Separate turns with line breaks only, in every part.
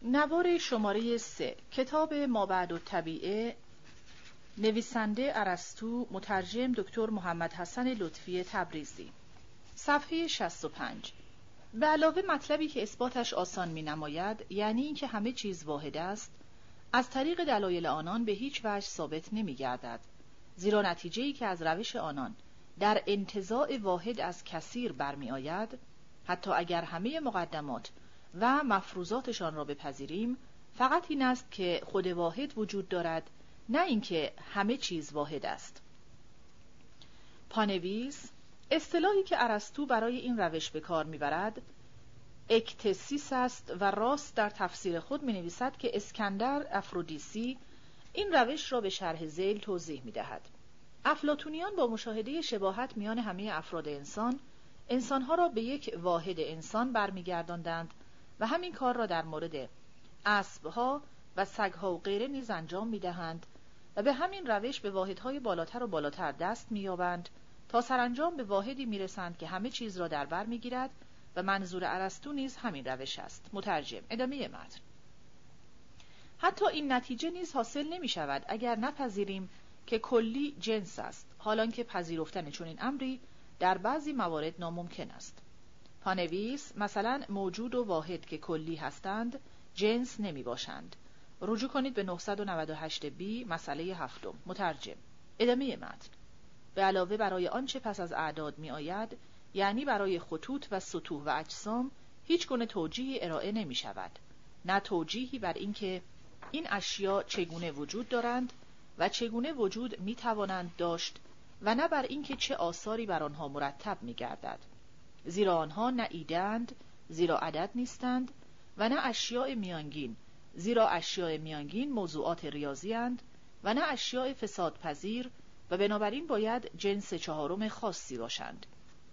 نوار شماره 3 کتاب مابعدالطبیعه، نویسنده ارسطو، مترجم دکتر محمد حسن لطفی تبریزی. صفحه 65. به علاوه مطلبی که اثباتش آسان می نماید، یعنی اینکه همه چیز واحد است، از طریق دلایل آنان به هیچ وجه ثابت نمی گردد، زیرا نتیجه‌ای که از روش آنان در انتزاع واحد از کثیر برمی آید، حتی اگر همه مقدمات و مفروضاتشان را بپذیریم، فقط این است که خود واحد وجود دارد، نه اینکه همه چیز واحد است. پانویس، اصطلاحی که ارسطو برای این روش به کار میبرد اکتسیس است و راست در تفسیر خود می نویسد که اسکندر افرودیسی این روش را به شرح ذیل توضیح می دهد. افلاطونیان با مشاهده شباهت میان همه افراد انسانها را به یک واحد انسان برمیگرداندند و همین کار را در مورد اسبها و سگها و غیره نیز انجام میدهند و به همین روش به واحدهای بالاتر و بالاتر دست مییابند تا سرانجام به واحدی میرسند که همه چیز را در بر میگیرد و منظور ارسطو نیز همین روش است. مترجم. ادامه متن. حتی این نتیجه نیز حاصل نمی شود اگر نپذیریم که کلی جنس است، حالانکه پذیرفتن چنین امری در بعضی موارد ناممکن است. پانویس، مثلا موجود و واحد که کلی هستند جنس نمی باشند. رجوع کنید به 998 بی مسئله 7. مترجم. ادامه متن. به علاوه برای آنچه پس از اعداد می آید، یعنی برای خطوط و سطوح و اجسام، هیچ گونه توجیهی ارائه نمی شود، نه توجیهی بر اینکه این اشیا چگونه وجود دارند و چگونه وجود می توانند داشت و نه بر اینکه چه آثاری بر آنها مرتب می گردد، زیرا آنها نه ایده‌اند، زیرا عدد نیستند، و نه اشیاء میانگین، زیرا اشیاء میانگین موضوعات ریاضی اند، و نه اشیاء فسادپذیر و بنابراین باید جنس چهارم خاصی باشند.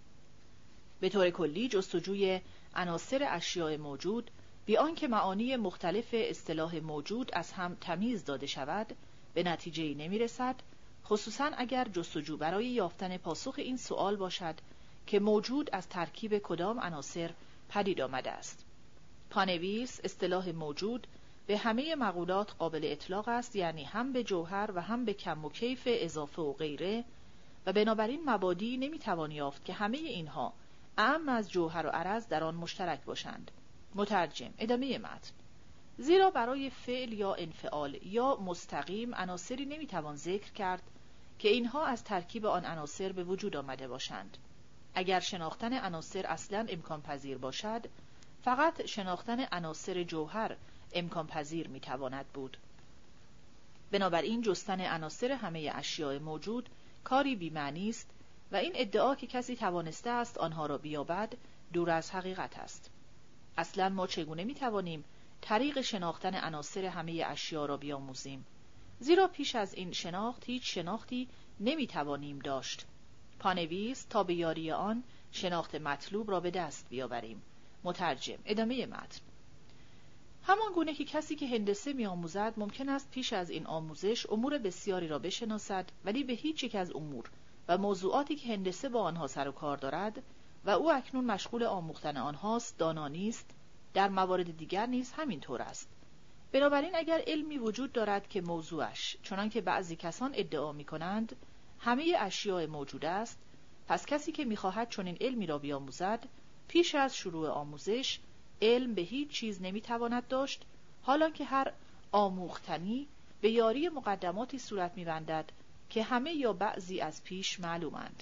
به طور کلی جستجوی عناصر اشیاء موجود بی آنکه معانی مختلف اصطلاح موجود از هم تمیز داده شود به نتیجه‌ای نمی‌رسد، خصوصاً اگر جستجو برای یافتن پاسخ این سؤال باشد که موجود از ترکیب کدام عناصر پدید آمده است. پانویس، اصطلاح موجود به همه مقولات قابل اطلاق است، یعنی هم به جوهر و هم به کم و کیف اضافه و غیره، و بنابراین مبادی نمیتوان یافت که همه اینها اعم از جوهر و عرض در آن مشترک باشند. مترجم. ادامه متن. زیرا برای فعل یا انفعال یا مستقیم عناصری نمیتوان ذکر کرد که اینها از ترکیب آن عناصر به وجود آمده باشند. اگر شناختن عناصر اصلاً امکان پذیر باشد، فقط شناختن عناصر جوهر امکان پذیر میتواند بود. بنابراین جستن عناصر همه اشیاء موجود کاری بی‌معنی است و این ادعا که کسی توانسته است آنها را بیابد دور از حقیقت است. اصلاً ما چگونه میتوانیم طریق شناختن عناصر همه اشیا را بیاموزیم؟ زیرا پیش از این شناخت هیچ شناختی نمیتوانیم داشت. پانویس، تا به یاری آن شناخت مطلوب را به دست بیاوریم. مترجم. ادامه متن. همان گونه که کسی که هندسه می‌آموزد ممکن است پیش از این آموزش امور بسیاری را بشناسد، ولی به هیچ یک از امور و موضوعاتی که هندسه با آنها سر و کار دارد و او اکنون مشغول آموختن آنهاست دانا نیست، در موارد دیگر نیز همین طور است. بنابراین اگر علمی وجود دارد که موضوعش، چنان که بعضی کسان ادعا می‌کنند، همه اشیاء موجود است، پس کسی که می‌خواهد چنین علمی را بیاموزد، پیش از شروع آموزش علم به هیچ چیز نمی‌تواند داشت، حالانکه هر آموختنی به یاری مقدماتی صورت می‌بندد که همه یا بعضی از پیش معلومند.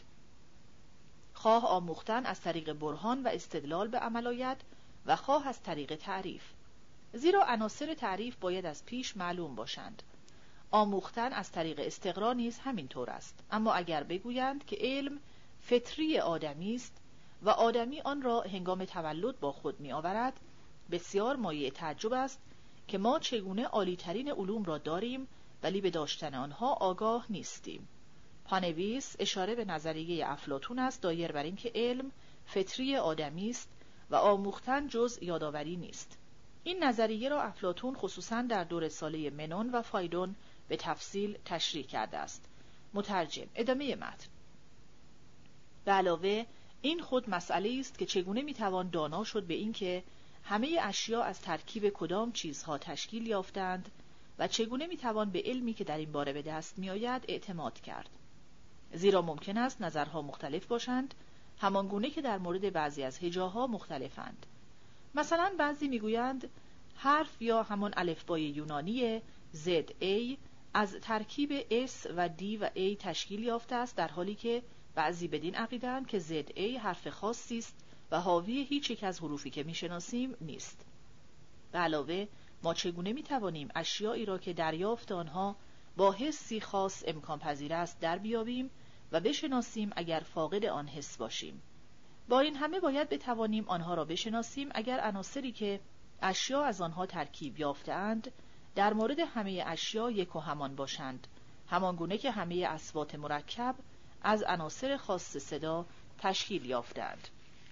خواه آموختن از طریق برهان و استدلال به عمل آید و خواه از طریق تعریف، زیرا عناصر تعریف باید از پیش معلوم باشند. آموختن از طریق استقرا نیز همین طور است. اما اگر بگویند که علم فطری آدمی است و آدمی آن را هنگام تولد با خود می آورد، بسیار مایه تعجب است که ما چگونه عالی‌ترین علوم را داریم ولی به داشتن آنها آگاه نیستیم. پانویس، اشاره به نظریه افلاطون است دایر بر این که علم فطری آدمی است و آموختن جز یادآوری نیست. این نظریه را افلاطون خصوصاً در دور ساله منون و فایدون به تفصیل تشریح کرده است. مترجم. ادامه متن. به علاوه این خود مسئله است که چگونه میتوان دانا شد به این که همه اشیا از ترکیب کدام چیزها تشکیل یافتند و چگونه میتوان به علمی که در این باره به دست میآید اعتماد کرد. زیرا ممکن است نظرها مختلف باشند، همانگونه که در مورد بعضی از هجاها مختلفند. مثلا بعضی میگویند حرف یا همان الفبای یونانی ZA از ترکیب S و D و A تشکیل یافته است، در حالی که بعضی بدین عقیده‌اند که ZA حرف خاصی است و حاوی هیچ یک از حروفی که میشناسیم نیست. به علاوه ما چگونه میتوانیم اشیایی را که دریافت آنها با حسی خاص امکان پذیر است در بیابیم و بشناسیم اگر فاقد آن حس باشیم؟ با این همه باید بتوانیم آنها را بشناسیم اگر عناصری که اشیا از آنها ترکیب یافته‌اند در مورد همه اشیا یک و همان باشند، همانگونه که همه اصوات مرکب از عناصر خاص صدا تشکیل یافتند.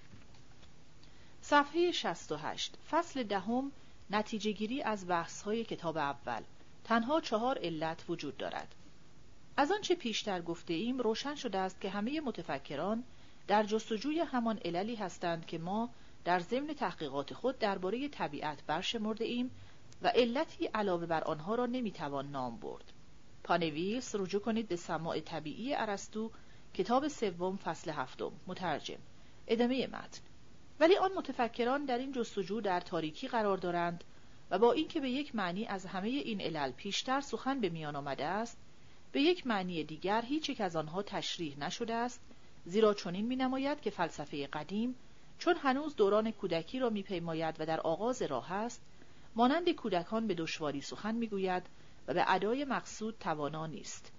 صفحه 68. فصل دهم، نتیجه گیری از بحث‌های کتاب اول. تنها 4 علت وجود دارد. از آنچه پیشتر گفته ایم روشن شده است که همه متفکران در جستجوی همان عللی هستند که ما در ضمن تحقیقات خود درباره طبیعت برشمرده ایم و علتی علاوه بر آنها را نمیتوان نام برد. پانویس رجوع کنید به سماع طبیعی ارسطو، کتاب سوم، فصل 7. مترجم. ادامه متن. ولی آن متفکران در این جستجو در تاریکی قرار دارند و با اینکه به یک معنی از همه این علل پیشتر سخن به میان آمده است، به یک معنی دیگر هیچ یک از آنها تشریح نشده است، زیرا چنین می‌نماید که فلسفه قدیم چون هنوز دوران کودکی را می‌پیماید و در آغاز راه است، مانند کودکان به دشواری سخن می‌گوید و به ادای مقصود توانا نیست.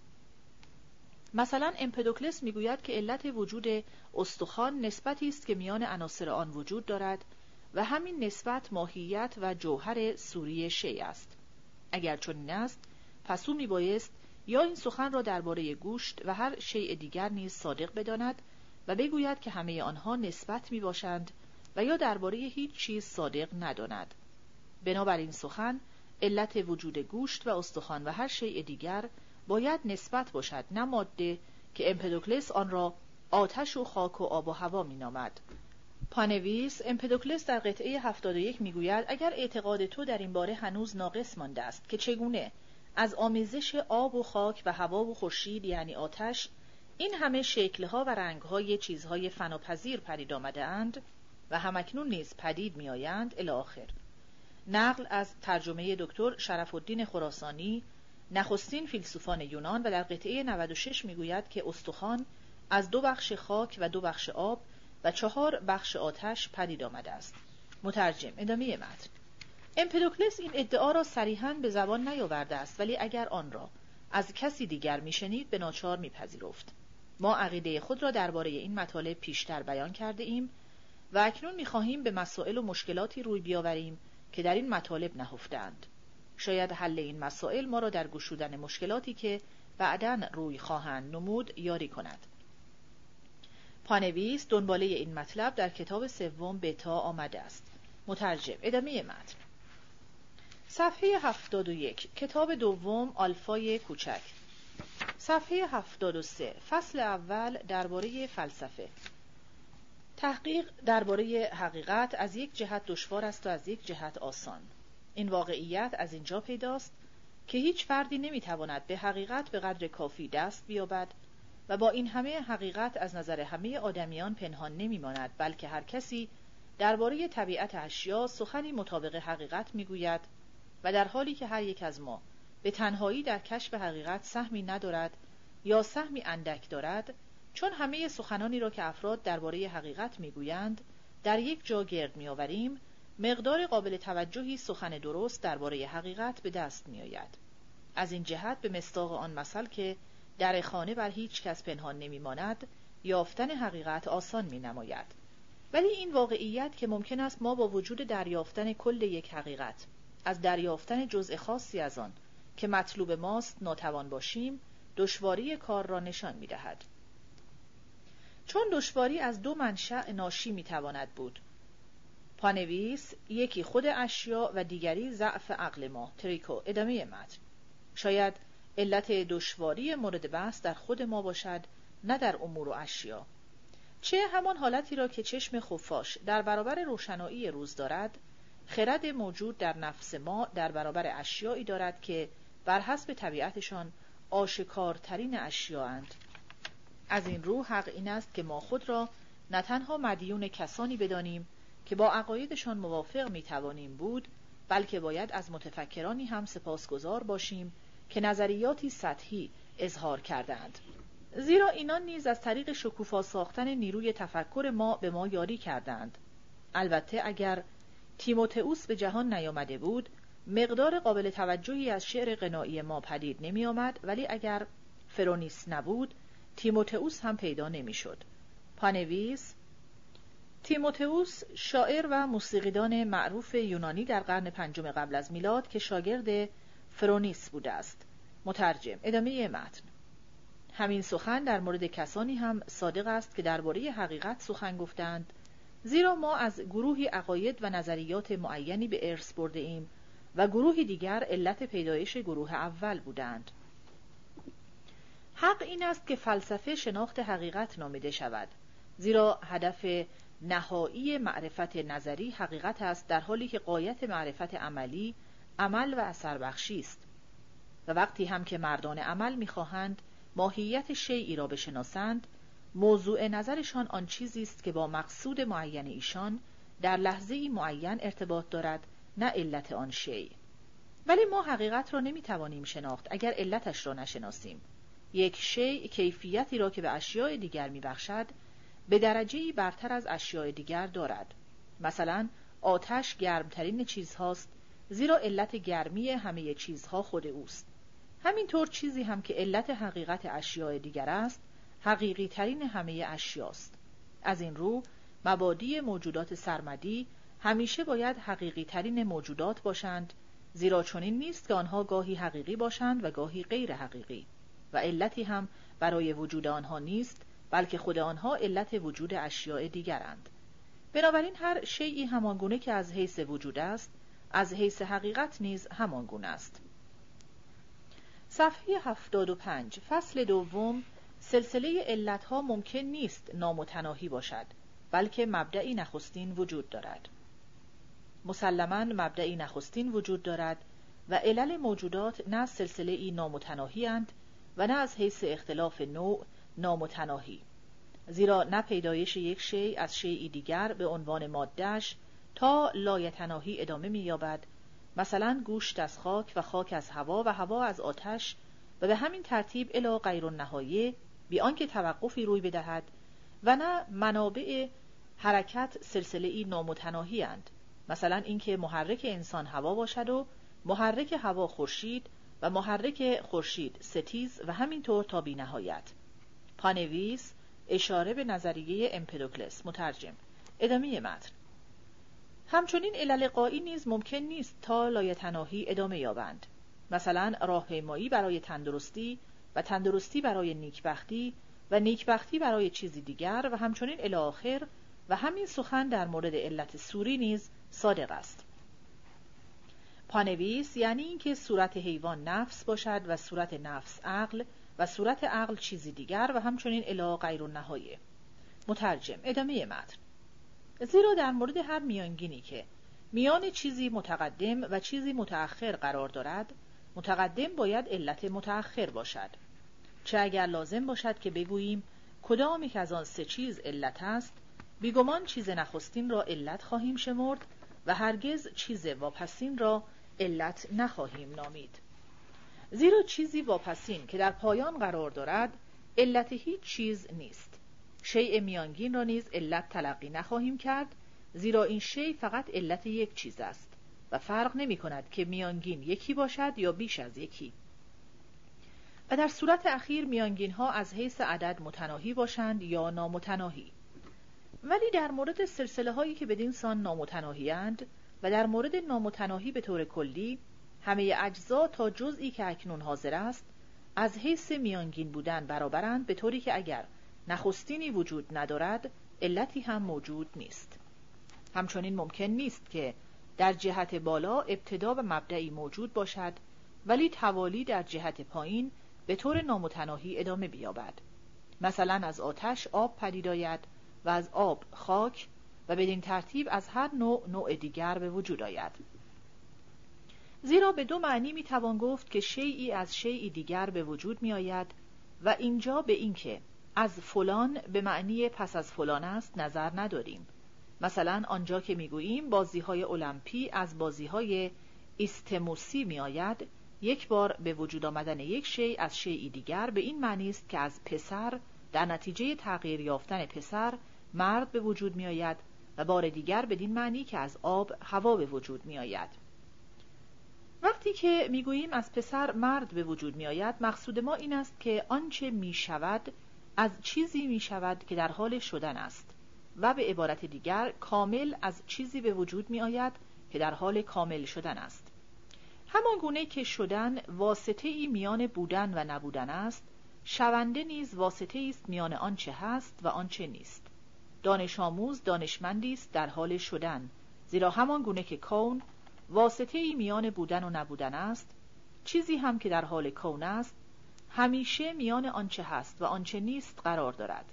مثلا امپدوکلس می‌گوید که علت وجود استخوان نسبتی است که میان عناصر آن وجود دارد و همین نسبت ماهیت و جوهر صوری شیء است. اگر چنین است، پس او میبایست یا این سخن را درباره گوشت و هر شیء دیگر نیز صادق بداند و بگوید که همه آنها نسبت میباشند و یا درباره هیچ چیز صادق نداند. بنابراین سخن علت وجود گوشت و استخوان و هر شیء دیگر باید نسبت باشد، نه ماده که امپدوکلس آن را آتش و خاک و آب و هوا مینامد. پانویس امپدوکلس در قطعه 71 میگوید اگر اعتقاد تو در این باره هنوز ناقص مانده است که چگونه از آمیزش آب و خاک و هوا و خورشید یعنی آتش این همه شکل‌ها و رنگ‌های چیزهای فناپذیر پدید آمده‌اند و همکنون نیز پدید می‌آیند الی آخر. نقل از ترجمه دکتر شرف الدین خراسانی، نخستین فیلسوفان یونان، و در قطعه 96 میگوید که استخوان از 2 بخش خاک و 2 بخش آب و 4 بخش آتش پدید آمده است. مترجم. ادامه متن. امپدوکلس این ادعا را صریحاً به زبان نیاورده است، ولی اگر آن را از کسی دیگر میشنید به ناچار میپذیرفت. ما عقیده خود را درباره این مطالب پیشتر بیان کرده ایم و اکنون میخواهیم به مسائل و مشکلاتی روی بیاوریم که در این مطالب نهفتند. شاید حل این مسائل ما را در گشودن مشکلاتی که بعداً روی خواهند نمود یاری کند. پانویس دنباله این مطلب در کتاب سوم بتا آمده است. مترجم. ادامه متن. صفحه 71. کتاب دوم آلفای کوچک. صفحه 73. فصل اول درباره فلسفه. تحقیق درباره حقیقت از یک جهت دشوار است و از یک جهت آسان. این واقعیت از اینجا پیداست که هیچ فردی نمیتواند به حقیقت به قدر کافی دست بیابد و با این همه حقیقت از نظر همه آدمیان پنهان نمیماند، بلکه هر کسی درباره طبیعت اشیا سخنی مطابق حقیقت میگوید و در حالی که هر یک از ما به تنهایی در کشف حقیقت سهمی ندارد یا سهمی اندک دارد، چون همه سخنانی را که افراد درباره حقیقت میگویند در یک جا گرد میآوریم، مقدار قابل توجهی سخن درست درباره حقیقت به دست میآید. از این جهت به مصداق آن مثل که در خانه بر هیچ کس پنهان نمیماند، یافتن حقیقت آسان مینماید. ولی این واقعیت که ممکن است ما با وجود دریافتن کل یک حقیقت از دریافتن جزء خاصی از آن که مطلوب ماست ناتوان باشیم، دشواری کار را نشان می‌دهد. چون دشواری از 2 منشأ ناشی می‌تواند بود. پانویس یکی خود اشیا و دیگری ضعف عقل ما. تریکو. ادامه متن. شاید علت دشواری مورد بحث در خود ما باشد، نه در امور و اشیا. چه همان حالتی را که چشم خفاش در برابر روشنایی روز دارد، خرد موجود در نفس ما در برابر اشیایی دارد که بر حسب طبیعتشان آشکارترین اشیاءاند. از این رو حق این است که ما خود را نه تنها مدیون کسانی بدانیم که با عقایدشان موافق میتوانیم بود، بلکه باید از متفکرانی هم سپاسگزار باشیم که نظریاتی سطحی اظهار کردند، زیرا اینان نیز از طریق شکوفا ساختن نیروی تفکر ما به ما یاری کردند. البته اگر تیموتئوس به جهان نیامده بود، مقدار قابل توجهی از شعر غنایی ما پدید نمی آمد، ولی اگر فرونیس نبود، تیموتئوس هم پیدا نمی شد. پانویس: تیموتئوس شاعر و موسیقیدان معروف یونانی در قرن 5 قبل از میلاد که شاگرد فرونیس بوده است. مترجم. ادامه متن. همین سخن در مورد کسانی هم صادق است که درباره حقیقت سخن گفتند، زیرا ما از گروهی عقاید و نظریات معینی به ارث برده ایم و گروهی دیگر علت پیدایش گروه اول بودند. حق این است که فلسفه شناخت حقیقت نامیده شود، زیرا هدف نهایی معرفت نظری حقیقت است، در حالی که غایت معرفت عملی عمل و اثر بخشی است. و وقتی هم که مردان عمل می‌خواهند ماهیت شیئی را بشناسند، موضوع نظرشان آن چیزی است که با مقصود معین ایشان در لحظه‌ای معین ارتباط دارد، نه علت آن شیء. ولی ما حقیقت را نمی‌توانیم شناخت اگر علتش را نشناسیم. یک شیء کیفیتی را که به اشیاء دیگر می‌بخشد، به درجه‌ای برتر از اشیاء دیگر دارد. مثلا آتش گرمترین چیزهاست، زیرا علت گرمی همه چیزها خود اوست. همینطور چیزی هم که علت حقیقت اشیاء دیگر است، حقیقی ترین همه اشیاست. از این رو مبادی موجودات سرمدی همیشه باید حقیقی ترین موجودات باشند، زیرا چنین نیست که آنها گاهی حقیقی باشند و گاهی غیر حقیقی، و علتی هم برای وجود آنها نیست، بلکه خود آنها علت وجود اشیاء دیگرند. بنابراین هر شیئی همانگونه که از حیث وجود است، از حیث حقیقت نیز همانگونه است. صفحه 75. فصل دوم. سلسله علتها ممکن نیست نامتناهی باشد، بلکه مبدئی نخستین وجود دارد. مسلماً مبدئی نخستین وجود دارد و علل موجودات نه سلسله‌ای نامتناهی اند و نه از حیث اختلاف نوع نامتناهی، زیرا نه پیدایش یک شیء از شیئی دیگر به عنوان ماده‌اش تا لایتناهی ادامه می‌یابد، مثلا گوشت از خاک و خاک از هوا و هوا از آتش، و به همین ترتیب الی غیر النهایه، بی آنکه توقفی روی بدهد، و نه منابع حرکت سلسله‌ای نامتناهی اند، مثلا اینکه محرک انسان هوا باشد و محرک هوا خورشید و محرک خورشید ستیز و همینطور تا بی نهایت. پانویس: اشاره به نظریه امپدوکلس. مترجم. ادامه متن. همچنین علل غایی نیز ممکن نیست تا لایتناهی ادامه یابند، مثلا راهپیمایی برای تندرستی و تندرستی برای نیکبختی و نیکبختی برای چیزی دیگر و همچنین الی آخر، و همین سخن در مورد علت صوری نیز صادق است. پانویس: یعنی اینکه صورت حیوان نفس باشد و صورت نفس عقل و صورت عقل چیزی دیگر و همچنین الی غیر النهایه. مترجم. ادامه متن. زیرا در مورد هر میانگینی که میان چیزی متقدم و چیزی متأخر قرار دارد، متقدم باید علت متأخر باشد. چه اگر لازم باشد که بگوییم کدام یک از آن سه چیز علت است، بیگمان چیز نخستین را علت خواهیم شمرد و هرگز چیز واپسین را علت نخواهیم نامید. زیرا چیزی واپسین که در پایان قرار دارد علت هیچ چیز نیست. شیء میانگین را نیز علت تلقی نخواهیم کرد، زیرا این شیء فقط علت یک چیز است و فرق نمی کند که میانگین یکی باشد یا بیش از یکی. و در صورت اخیر میانگین ها از حیث عدد متناهی باشند یا نامتناهی. ولی در مورد سلسله هایی که بدین سان نامتناهی اند و در مورد نامتناهی به طور کلی، همه اجزا تا جزئی که اکنون حاضر است از حیث میانگین بودن برابرند، به طوری که اگر نخستینی وجود ندارد علتی هم موجود نیست. همچنین ممکن نیست که در جهت بالا ابتدا و مبدئی موجود باشد ولی توالی در جهت پایین به طور نامتناهی ادامه بیابد. مثلا از آتش آب پدید آید و از آب خاک و بدین ترتیب از هر نوع دیگر به وجود آید. زیرا به دو معنی میتوان گفت که شیئی از شیئی دیگر به وجود می آید و اینجا به این که از فلان به معنی پس از فلان است نظر نداریم. مثلا آنجا که میگوییم بازی‌های المپی از بازی‌های ایستموسی می آید، یک بار به وجود آمدن یک شیء از شیئی دیگر به این معنی است که از پسر در نتیجه تغییر یافتن پسر مرد به وجود می آید و بار دیگر بدین معنی که از آب هوا به وجود می آید. وقتی که میگوییم از پسر مرد به وجود می آید، مقصود ما این است که آنچه می شود از چیزی می شود که در حال شدن است و به عبارت دیگر کامل از چیزی به وجود می آید که در حال کامل شدن است. همان گونه که شدن واسطه‌ای میان بودن و نبودن است، شونده نیز واسطه‌ای است میان آنچه هست و آنچه نیست. دانش آموز دانشمندی است در حال شدن، زیرا همان گونه که کون واسطه‌ای میان بودن و نبودن است، چیزی هم که در حال کون است همیشه میان آنچه هست و آنچه نیست قرار دارد.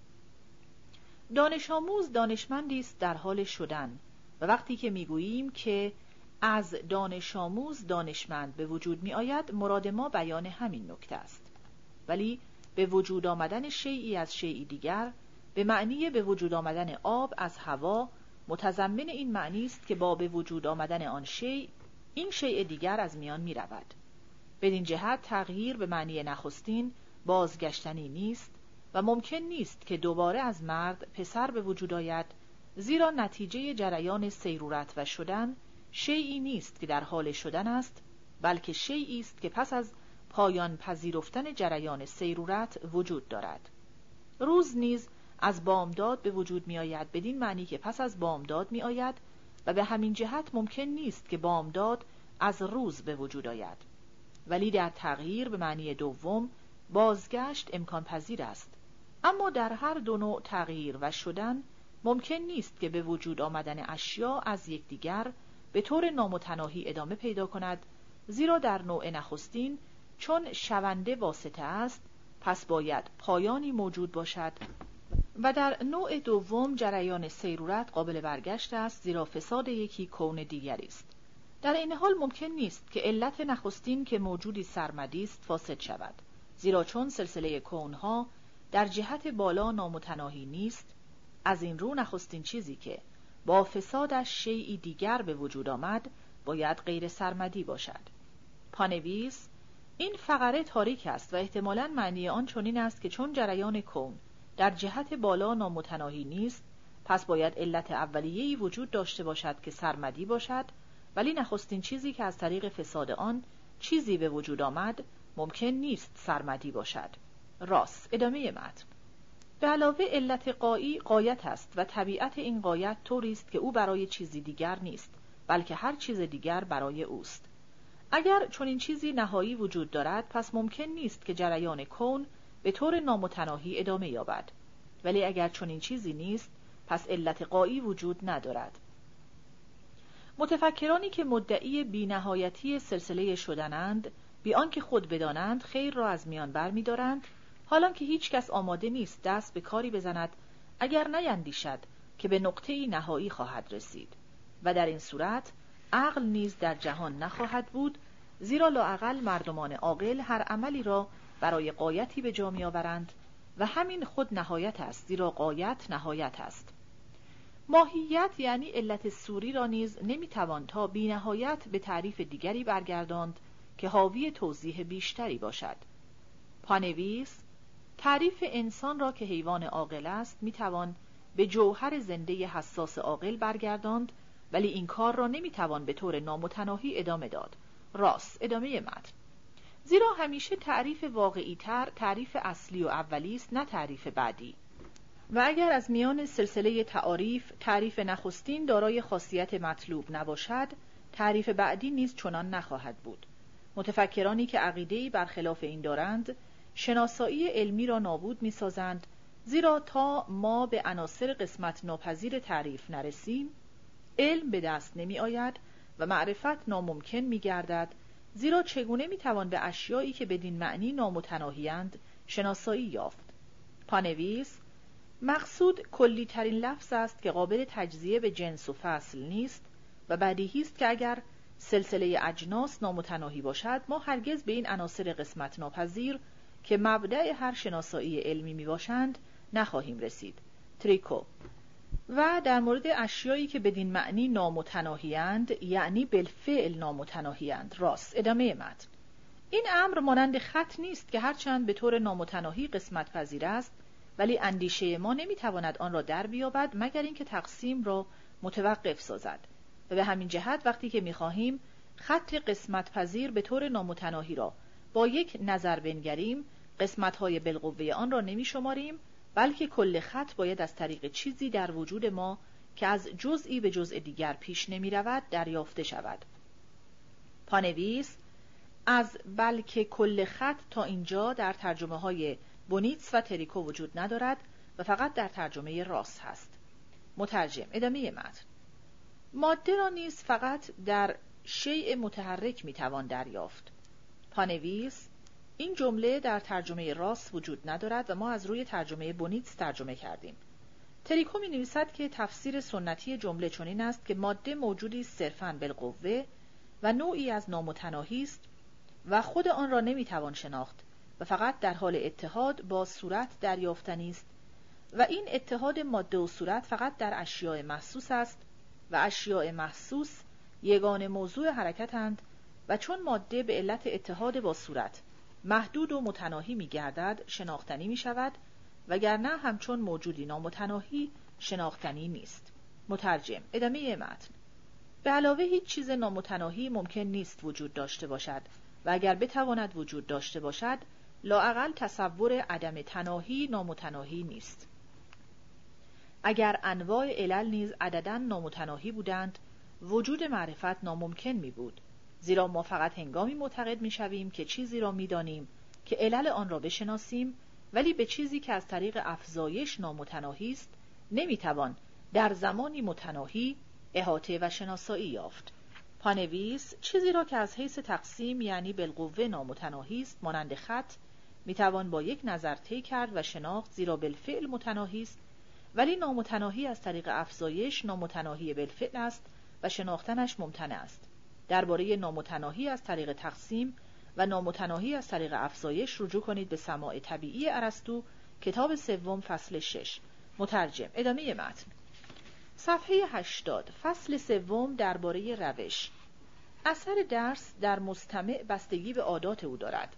دانش آموز دانشمندی است در حال شدن و وقتی که میگوییم که از دانش آموز دانشمند به وجود می آید، مراد ما بیان همین نکته است. ولی به وجود آمدن شیئی از شیئی دیگر به معنی به وجود آمدن آب از هوا متضمن این معنی است که با به وجود آمدن آن شیء این شیء دیگر از میان می رود. بدین جهت تغییر به معنی نخستین بازگشتنی نیست و ممکن نیست که دوباره از مرد پسر به وجود آید، زیرا نتیجه جریان سیرورت و شدن شیئی نیست که در حال شدن است، بلکه شیئی است که پس از پایان پذیرفتن جریان سیرورت وجود دارد. روز نیز از بامداد به وجود می آید بدین معنی که پس از بامداد می آید و به همین جهت ممکن نیست که بامداد از روز به وجود آید. ولی در تغییر به معنی دوم بازگشت امکان پذیر است، اما در هر دو نوع تغییر و شدن ممکن نیست که به وجود آمدن اشیا از یکدیگر به طور نامتناهی ادامه پیدا کند، زیرا در نوع نخستین چون شونده واسطه است پس باید پایانی موجود باشد و در نوع دوم جریان سیرورت قابل برگشت است، زیرا فساد یکی کون دیگری است. در این حال ممکن نیست که علت نخستین که موجودی سرمدی است فاسد شود، زیرا چون سلسله کونها در جهت بالا نامتناهی نیست، از این رو نخستین چیزی که با فسادش شیئی دیگر به وجود آمد باید غیر سرمدی باشد. پانویس: این فقره تاریک است و احتمالاً معنی آن چنین است که چون جریان کون در جهت بالا نامتناهی نیست، پس باید علت اولیه‌ای وجود داشته باشد که سرمدی باشد، ولی نخستین چیزی که از طریق فساد آن چیزی به وجود آمد ممکن نیست سرمدی باشد. راست. ادامه متن. به علاوه علت غایی غایت است و طبیعت این غایت طوری است که او برای چیزی دیگر نیست، بلکه هر چیز دیگر برای اوست. اگر چنین چیزی نهایی وجود دارد، پس ممکن نیست که جریان کون به طور نامتناهی ادامه یابد، ولی اگر چنین چیزی نیست، پس علت غایی وجود ندارد. متفکرانی که مدعی بی‌نهایتی سلسله شدنند، بی آنکه خود بدانند خیر را از میان برمی‌دارند، حالان که هیچ کس آماده نیست دست به کاری بزند اگر نیندیشد که به نقطه‌ای نهایی خواهد رسید، و در این صورت عقل نیز در جهان نخواهد بود، زیرا لااقل مردمان عاقل هر عملی را برای غایتی به جا می‌آورند و همین خود نهایت است، زیرا غایت نهایت است. ماهیت یعنی علت صوری را نیز نمی‌توان تا بی‌نهایت به تعریف دیگری برگرداند که حاوی توضیح بیشتری باشد. پانویس: تعریف انسان را که حیوان عاقل است می‌توان به جوهر زنده حساس عاقل برگرداند، ولی این کار را نمی‌توان به طور نامتناهی ادامه داد. راست. ادامه متن. زیرا همیشه تعریف واقعی‌تر تعریف اصلی و اولی است، نه تعریف بعدی. و اگر از میان سلسله تعریف نخستین دارای خاصیت مطلوب نباشد، تعریف بعدی نیز چنان نخواهد بود. متفکرانی که عقیده‌ای برخلاف این دارند، شناسایی علمی را نابود می‌سازند، زیرا تا ما به عناصر قسمت ناپذیر تعریف نرسیم، علم به دست نمی آید و معرفت ناممکن می گردد، زیرا چگونه می توان به اشیایی که بدین معنی نامتناهی‌اند شناسایی یافت. پانویس: مقصود کلی ترین لفظ است که قابل تجزیه به جنس و فصل نیست و بدیهی است که اگر سلسله اجناس نامتناهی باشد ما هرگز به این عناصر قسمت ناپذیر که مبدأ هر شناسایی علمی می باشند نخواهیم رسید. تریکو. و در مورد اشیایی که بدین معنی نامتناهی‌اند، یعنی بالفعل نامتناهی‌اند، راست. ادامه متن. این امر مانند خط نیست که هرچند به طور نامتناهی قسمت پذیر است ولی اندیشه ما نمیتواند آن را در بیابد مگر اینکه تقسیم را متوقف سازد و به همین جهت وقتی که می‌خواهیم خط قسمت پذیر به طور نامتناهی را با یک نظر بنگریم، قسمت‌های بالقوه آن را نمی‌شماریم بلکه کل خط باید از طریق چیزی در وجود ما که از جزئی به جزء دیگر پیش نمی‌رود دریافته شود. پانویس از بلکه کل خط تا اینجا در ترجمه‌های بونیتس و تریکو وجود ندارد و فقط در ترجمه راس هست. مترجم. ادامه متن. ماده را نیز فقط در شیء متحرک میتوان دریافت. پانویس این جمله در ترجمه راس وجود ندارد و ما از روی ترجمه بونیتس ترجمه کردیم. تریکو می نویسد که تفسیر سنتی جمله چنین است که ماده موجودی صرفاً بالقوه و نوعی از نامتناهی است و خود آن را نمیتوان شناخت و فقط در حال اتحاد با صورت دریافتنی است و این اتحاد ماده و صورت فقط در اشیاء محسوس است و اشیاء محسوس یگانه موضوع حرکتند و چون ماده به علت اتحاد با صورت محدود و متناهی می‌گردد شناختنی می‌شود وگرنه همچون موجودی نامتناهی شناختنی نیست. مترجم. ادامه متن. به علاوه هیچ چیز نامتناهی ممکن نیست وجود داشته باشد و اگر بتواند وجود داشته باشد لااقل تصور عدم تناهی نامتناهی نیست. اگر انواع علل نیز عدداً نامتناهی بودند وجود معرفت ناممکن می بود، زیرا ما فقط هنگامی معتقد می شویم که چیزی را می دانیم که علل آن را بشناسیم، ولی به چیزی که از طریق افزایش نامتناهی است نمی توان در زمانی متناهی احاطه و شناسایی یافت. پانویس چیزی را که از حیث تقسیم یعنی بالقوه نامتناهی است مانند خط می توان با یک نظر طی کرد و شناخت، زیرا بالفعل متناهی است، ولی نامتناهی از طریق افزایش نامتناهی بالفعل است و شناختنش ممتنع است. درباره نامتناهی از طریق تقسیم و نامتناهی از طریق افزایش رجوع کنید به سماع طبیعی ارسطو، کتاب سوم، فصل 6. مترجم. ادامه متن. صفحه 80. فصل سوم درباره روش. اثر درس در مستمع بستگی به عادات او دارد،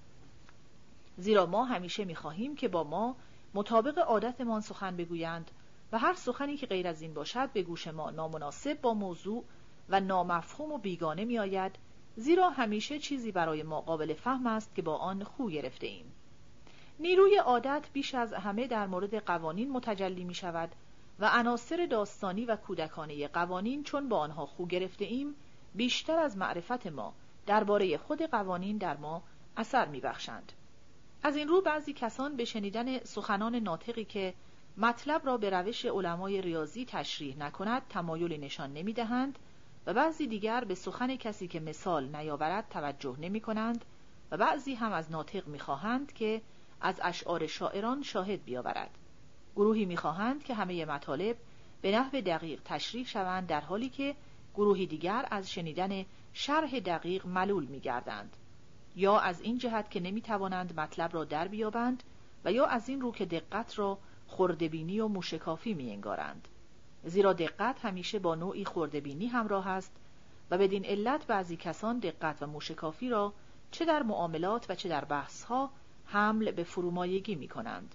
زیرا ما همیشه می‌خواهیم که با ما مطابق عادتمان سخن بگویند و هر سخنی که غیر از این باشد به گوش ما نامناسب با موضوع و نامفهوم و بیگانه می‌آید، زیرا همیشه چیزی برای ما قابل فهم است که با آن خو گرفته ایم. نیروی عادت بیش از همه در مورد قوانین متجلی می‌شود و عناصر داستانی و کودکانه قوانین چون با آنها خو گرفته ایم بیشتر از معرفت ما درباره خود قوانین در ما اثر می‌بخشند. از این رو بعضی کسان به شنیدن سخنان ناطقی که مطلب را به روش علمای ریاضی تشریح نکند تمایلی نشان نمی‌دهند و بعضی دیگر به سخن کسی که مثال نیاورد توجه نمی‌کنند و بعضی هم از ناطق می‌خواهند که از اشعار شاعران شاهد بیاورد. گروهی می‌خواهند که همه مطالب به نحو دقیق تشریح شوند، در حالی که گروهی دیگر از شنیدن شرح دقیق ملول می‌گردند، یا از این جهت که نمی‌توانند مطلب را در بیابند و یا از این رو که دقت را خردبینی و موشکافی می‌انگارند، زیرا دقت همیشه با نوعی خردبینی همراه است و بدین علت بعضی کسان دقت و موشکافی را چه در معاملات و چه در بحث‌ها حمل به فرومایگی می‌کنند.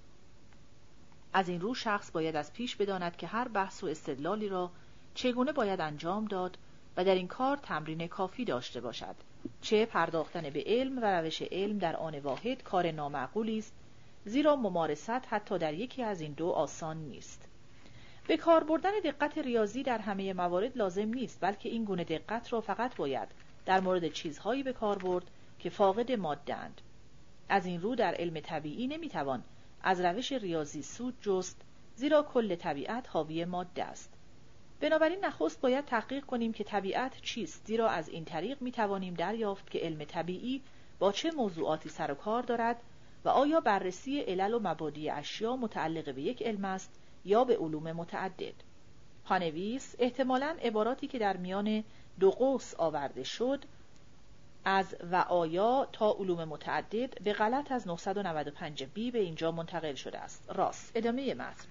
از این رو شخص باید از پیش بداند که هر بحث و استدلالی را چگونه باید انجام داد و در این کار تمرین کافی داشته باشد، چه پرداختن به علم و روش علم در آن واحد کار نامعقولی است، زیرا ممارست حتی در یکی از این دو آسان نیست. به کار بردن دقت ریاضی در همه موارد لازم نیست، بلکه این گونه دقت را فقط باید در مورد چیزهایی به کار برد که فاقد ماده‌اند. از این رو در علم طبیعی نمیتوان از روش ریاضی سود جست، زیرا کل طبیعت حاوی ماده است. بنابراین نخست باید تحقیق کنیم که طبیعت چیست، زیرا از این طریق میتوانیم دریافت که علم طبیعی با چه موضوعاتی سر و کار دارد و آیا بررسی علل و مبادی اشیا متعلق به یک علم است یا به علوم متعدد. پانویس احتمالاً عباراتی که در میان دو قوس آورده شد از و آیا تا علوم متعدد به غلط از 995 بی به اینجا منتقل شده است. راست. ادامه متن.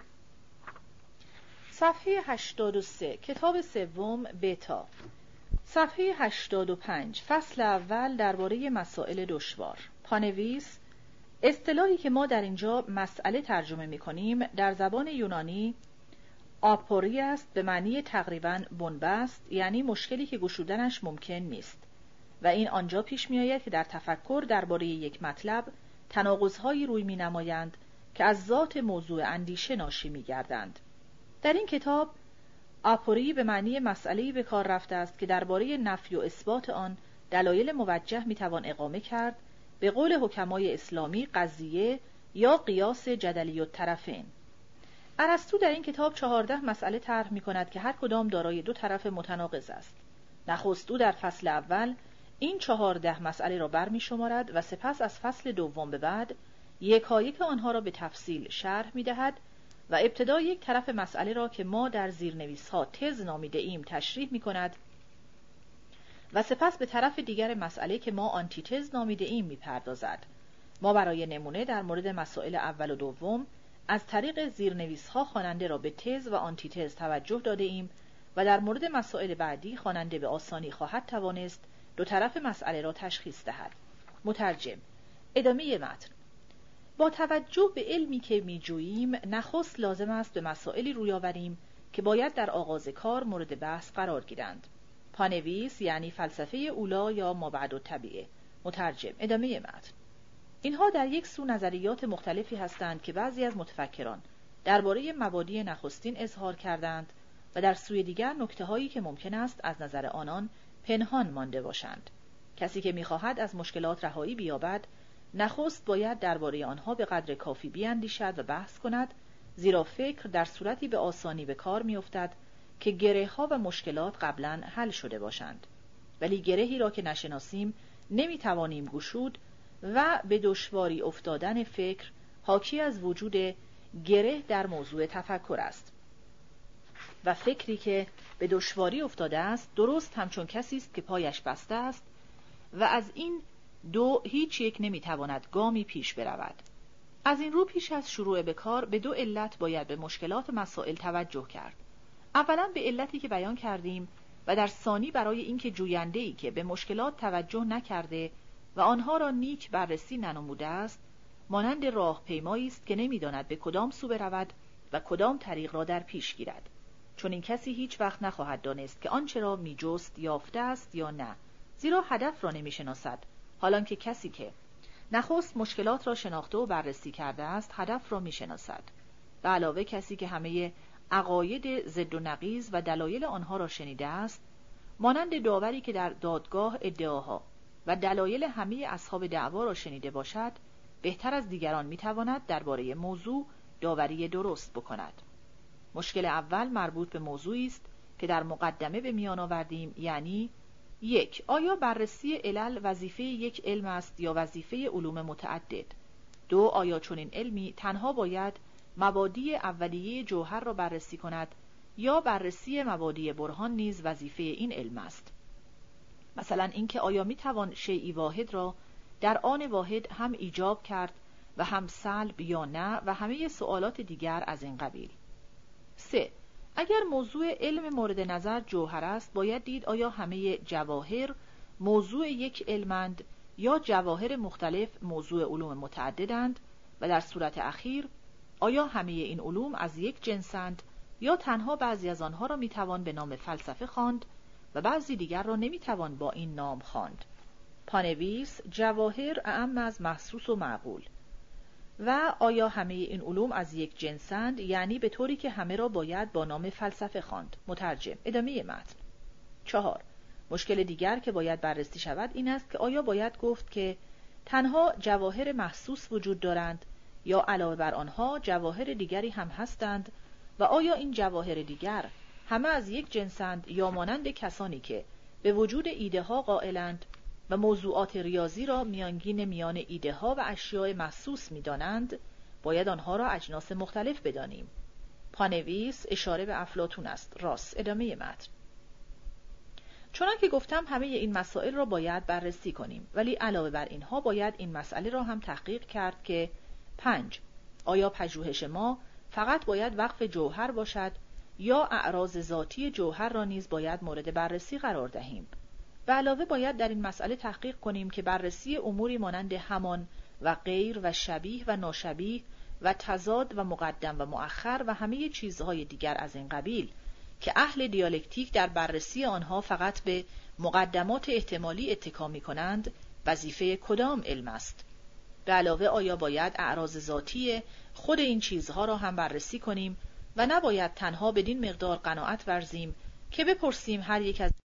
صفحه 83 کتاب سوم بتا. صفحه 85 فصل اول درباره مسائل دشوار. پانویس اصطلاحی که ما در اینجا مسئله ترجمه می‌کنیم در زبان یونانی آپوری است، به معنی تقریباً بنبست، یعنی مشکلی که گشودنش ممکن نیست، و این آنجا پیش می‌آید که در تفکر درباره یک مطلب تناقض‌هایی روی می‌نمایند که از ذات موضوع اندیشه ناشی می‌گردند. در این کتاب آپوری به معنی مسئله‌ای به کار رفته است که درباره نفی و اثبات آن دلایل موجه می‌توان اقامه کرد، به قول حکمای اسلامی قضیه یا قیاس جدلی الطرفین. ارسطو در این کتاب 14 مسئله طرح می‌کند که هر کدام دارای دو طرف متناقض است. نخست او در فصل اول این 14 مسئله را برمی‌شمارد و سپس از فصل دوم به بعد یکایک آنها را به تفصیل شرح می‌دهد و ابتدا یک طرف مسئله را که ما در زیرنویس‌ها تز نامیده ایم تشریح می‌کند و سپس به طرف دیگر مسئله که ما آنتیتز نامیده ایم می‌پردازد. ما برای نمونه در مورد مسائل اول و دوم از طریق زیرنویس‌ها خواننده را به تز و آنتیتز توجه داده ایم و در مورد مسائل بعدی خواننده به آسانی خواهد توانست دو طرف مسئله را تشخیص دهد. مترجم. ادامه متن. با توجه به علمی که می‌جوییم نخست لازم است به مسائلی روی آوریم که باید در آغاز کار مورد بحث قرار گیرند. پانویس یعنی فلسفه اولا یا مابعدالطبیعه. مترجم. ادامه متن. اینها در یک سو نظریات مختلفی هستند که بعضی از متفکران درباره مبادی نخستین اظهار کردند و در سوی دیگر نکته‌هایی که ممکن است از نظر آنان پنهان مانده باشند. کسی که می‌خواهد از مشکلات رهایی بیابد نخست باید درباره آنها به قدر کافی بیاندیشد و بحث کند، زیرا فکر در صورتی به آسانی به کار می‌افتد که گره‌ها و مشکلات قبلاً حل شده باشند، ولی گرهی را که نشناسیم نمی‌توانیم گشود و به دشواری افتادن فکر حاکی از وجود گره در موضوع تفکر است و فکری که به دشواری افتاده است درست همچون کسی است که پایش بسته است و از این دو هیچ یک نمیتواند گامی پیش برود. از این رو پیش از شروع به کار به دو علت باید به مشکلات مسائل توجه کرد. اولا به علتی که بیان کردیم و در ثانی برای اینکه جوینده‌ای که به مشکلات توجه نکرده و آنها را نیک بررسی ننموده است مانند راهپیمایی است که نمیداند به کدام سو برود و کدام طریق را در پیش گیرد، چون این کسی هیچ وقت نخواهد دانست که آنچه را میجست یافته است یا نه، زیرا هدف را نمیشناسد، حالان که کسی که نخست مشکلات را شناخته و بررسی کرده است هدف را میشناسد. به علاوه کسی که همه عقاید ضد و نقیض و دلایل آنها را شنیده است، مانند داوری که در دادگاه ادعاها و دلایل همه اصحاب دعوا را شنیده باشد، بهتر از دیگران میتواند درباره موضوع داوری درست بکند. مشکل اول مربوط به موضوعی است که در مقدمه به میان آوردیم، یعنی 1. آیا بررسی علل وظیفه یک علم است یا وظیفه علوم متعدد؟ 2. آیا چنین علمی تنها باید مبادی اولیه جوهر را بررسی کند یا بررسی مبادی برهان نیز وظیفه این علم است؟ مثلا اینکه آیا میتوان شیئی واحد را در آن واحد هم ایجاب کرد و هم سلب یا نه و همه سوالات دیگر از این قبیل. 3. اگر موضوع علم مورد نظر جوهر است باید دید آیا همه جواهر موضوع یک علمند یا جواهر مختلف موضوع علوم متعددند و در صورت اخیر آیا همه این علوم از یک جنسند یا تنها بعضی از آنها را میتوان به نام فلسفه خواند و بعضی دیگر را نمیتوان با این نام خواند. پانویس جواهر اعم از محسوس و معقول. و آیا همه این علوم از یک جنسند، یعنی به طوری که همه را باید با نام فلسفه خواند. مترجم. ادامه متن. 4. مشکل دیگر که باید بررسی شود این است که آیا باید گفت که تنها جواهر محسوس وجود دارند یا علاوه بر آنها جواهر دیگری هم هستند و آیا این جواهر دیگر همه از یک جنسند یا مانند کسانی که به وجود ایده ها قائلند و موضوعات ریاضی را میانگین میان ایده ها و اشیاء محسوس می‌دانند، باید آنها را اجناس مختلف بدانیم. پانویس اشاره به افلاطون است. راست. ادامه متن. چنان که گفتم همه این مسائل را باید بررسی کنیم، ولی علاوه بر اینها باید این مسئله را هم تحقیق کرد که 5. آیا پژوهش ما فقط باید وقف جوهر باشد یا اعراض ذاتی جوهر را نیز باید مورد بررسی قرار دهیم؟ به علاوه باید در این مسئله تحقیق کنیم که بررسی اموری مانند همان و غیر و شبیه و ناشبیه و تضاد و مقدم و مؤخر و همه چیزهای دیگر از این قبیل که اهل دیالکتیک در بررسی آنها فقط به مقدمات احتمالی اتکا می‌کنند، وظیفه کدام علم است؟ به علاوه آیا باید اعراض ذاتی خود این چیزها را هم بررسی کنیم و نباید تنها بدین مقدار قناعت ورزیم که بپرسیم هر یک از